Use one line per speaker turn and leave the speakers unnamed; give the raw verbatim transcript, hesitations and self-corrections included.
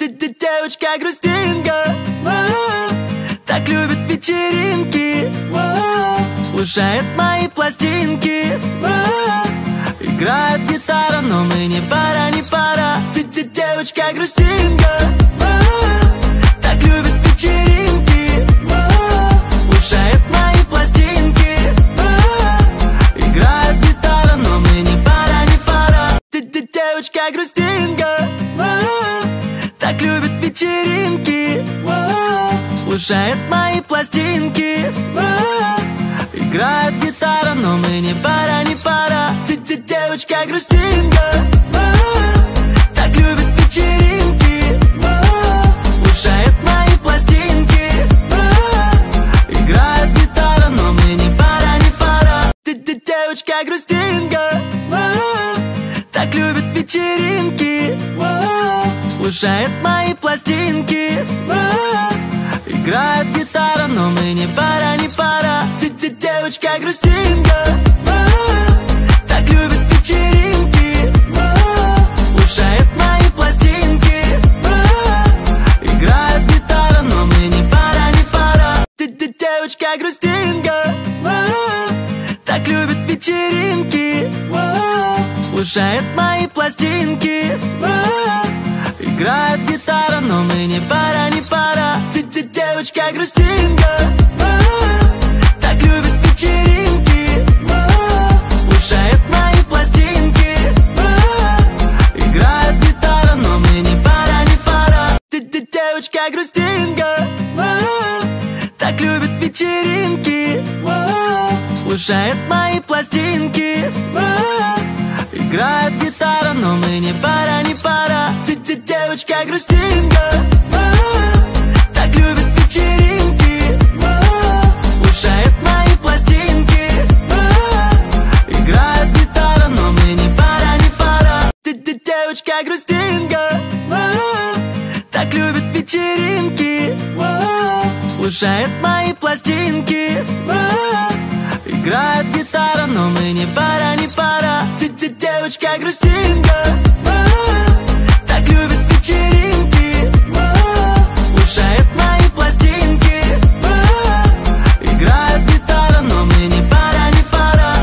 Ты, ты девочка грустинка, так любит вечеринки, слушает мои пластинки, играет гитара, но мы не пара, не пара. Ты, ты девочка грустинка, так любит вечеринки, слушает мои пластинки, играет гитара, но мы не пара, не пара. Ты, ты девочка грустинка, так любит вечеринки, слушает мои пластинки, играет гитара, но мы не пара, не пара. Ты, ты девочка грустинка, так любит вечеринки, слушает мои пластинки, играет гитара, но мы не пара, не пара. Ты, ты девочка грустинка, так любит вечеринки, слушает мои пластинки, играет гитара, но мы не пара, не пара. Ты, ты девочка грустинка, так любит вечеринки, слушает мои пластинки, играет гитара, но мы не пара, не пара. Ты, ты девочка грустинка, так любит вечеринки, слушает мои пластинки, играет гитара, но мы не пара, не пара. Ты, ты девочка грустинка, так любит вечеринки, слушает мои пластинки, играет гитара, но мы не пара, не пара. Ты, ты девочка грустинка, так любит вечеринки, слушает мои пластинки, играет гитара, но мы не пара, не пара. Ты, ты девочка грустинка, так любит вечеринки, слушает мои пластинки, играет гитара, но мы не пара, не пара. Ты, ты девочка грустинка, так любит вечеринки, слушает мои пластинки, играет гитара, но мы не пара, не пара. Ты, ты девочка грустинка.